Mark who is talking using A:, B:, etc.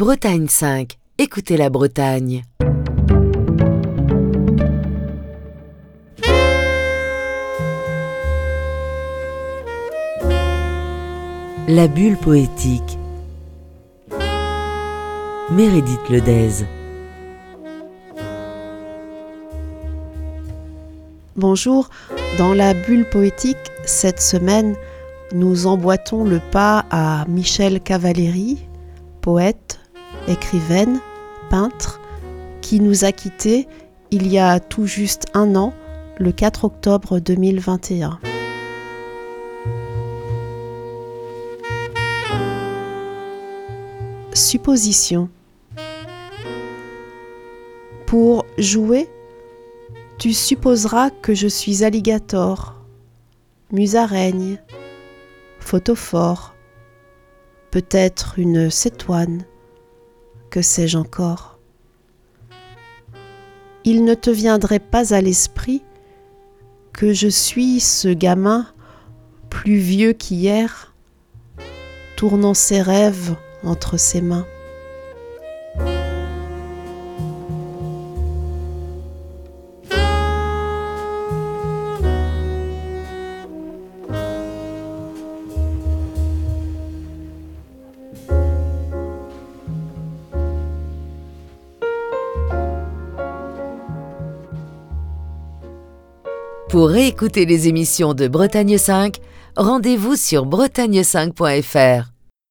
A: Bretagne 5, écoutez la Bretagne. La bulle poétique. Meredith Ledez.
B: Bonjour, dans la bulle poétique, cette semaine, nous emboîtons le pas à Michel Cavalleri, poète, écrivaine, peintre, qui nous a quittés il y a tout juste un an, le 4 octobre 2021. Supposition. Pour jouer, tu supposeras que je suis alligator, musaraigne, photophore, peut-être une cétoine, que sais-je encore. Il ne te viendrait pas à l'esprit que je suis ce gamin plus vieux qu'hier, tournant ses rêves entre ses mains.
A: Pour réécouter les émissions de Bretagne 5, rendez-vous sur bretagne5.fr.